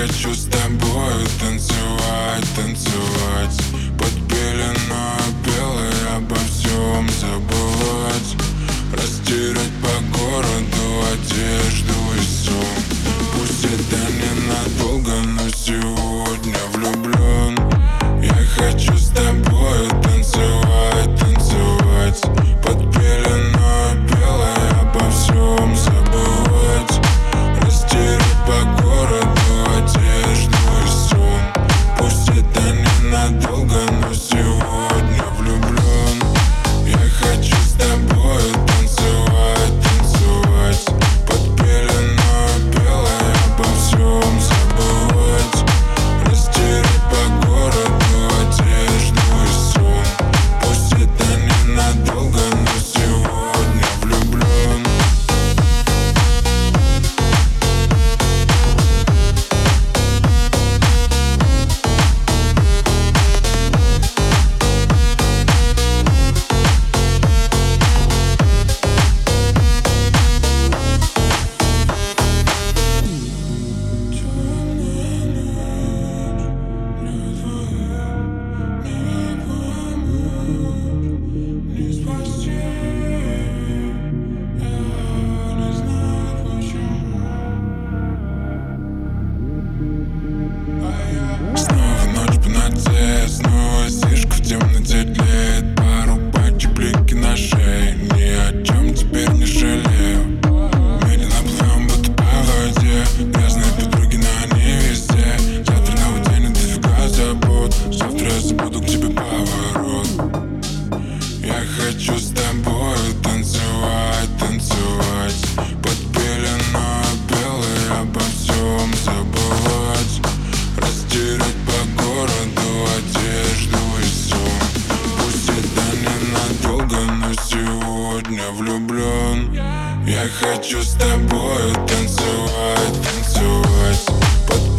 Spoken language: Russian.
хочу с тобой танцевать, танцевать под пеленой белой, обо всем забывать, растерять по городу одежду и сон. Пусть это ненадолго, но сегодня влюблен. Я хочу с тобой танцевать, танцевать под пеленой белой, обо всем забывать, растерять по городу одежду и сон. Пусть это ненадолго, но сегодня влюблен. Я хочу с тобой танцевать, танцевать под пеленой белой, обо всем забывать, растерять по городу одежду и сон. Пусть это ненадолго, но сегодня влюблен. Снова ночь по ноте, снова сишка в темноте тлеет. Пару пачек, блики на шее, ни о чем теперь не жалею. Медленно плывем, будто по воде, грязные подруги, но они везде. Завтра новый день и дофига забот, завтра я забуду к тебе поворот. Я хочу с тобой танцевать, танцевать под пеленой белой, обо всем забывать, растерять по городу одежду и сон. Пусть это ненадолго, но сегодня влюблен. Я хочу с тобой танцевать, танцевать под